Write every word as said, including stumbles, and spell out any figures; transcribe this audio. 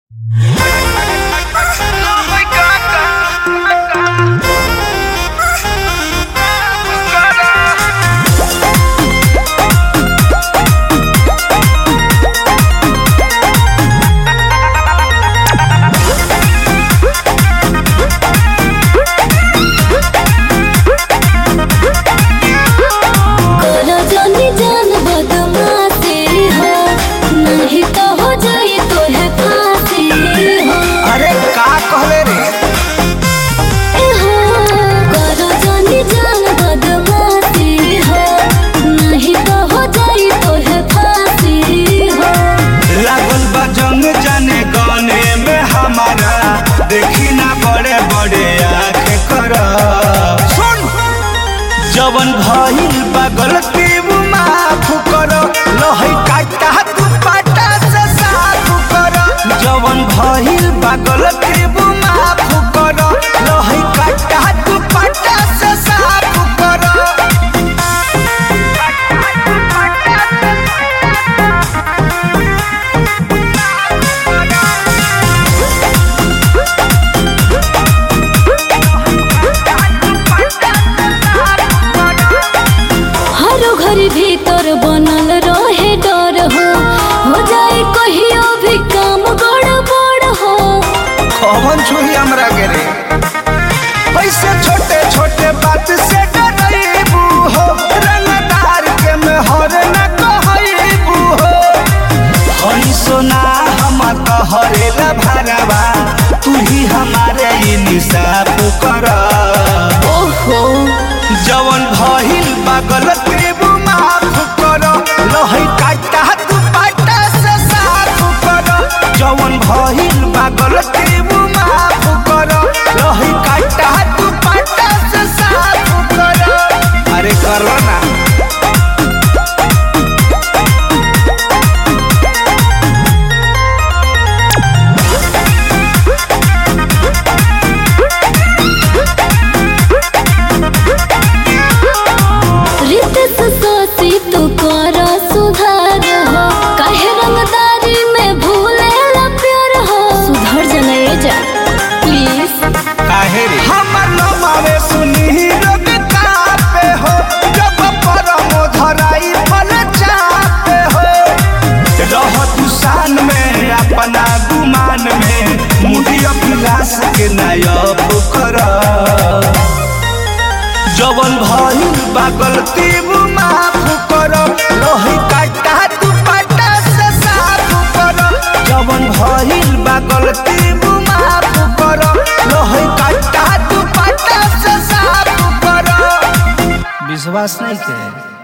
देखी ना बड़े बड़े आँख कर सुन जवन भइल बा गलती माफ कर लहई काटा तू पाटा से साफ कर जवन भइल बा गलती माफ कर लहई काटा तू पाटा से साफ कर भीतर बनल रहे डर हो हो जाए कहियो भी काम गड़बड़ हो कौन छुई हमरा के रे पैसे छोटे छोटे बात से डरैबू हो रंगदार के मेहर न कहैबू हो हई सोना हम तोहरे भरवा तू ही हमारे इंसाफ कर ओहो जवन भइल बा गलती माफ कर लहई काटा तू पाटा से साफ कर जवन भइल बा गलती माफ कर लहई काटा तू पाटा से साफ कर अरे करो ना तू कर सुधार हो काहे रंगदारी में भूलेला प्यार हो सुधर जने जा प्लीज काहे रे हमर नमावे सुनी रोग कापे हो जब परम धराई फल चापे हो रह तू शान में अपना गुमान में मुझे अभिलाष के नायब कर जवन भइल बा गलती माफ कर लहई काटा तू पाटा से साफ कर जवन भइल बा गलती माफ कर लहई काटा तू पाटा से साफ कर विश्वास नहीं के।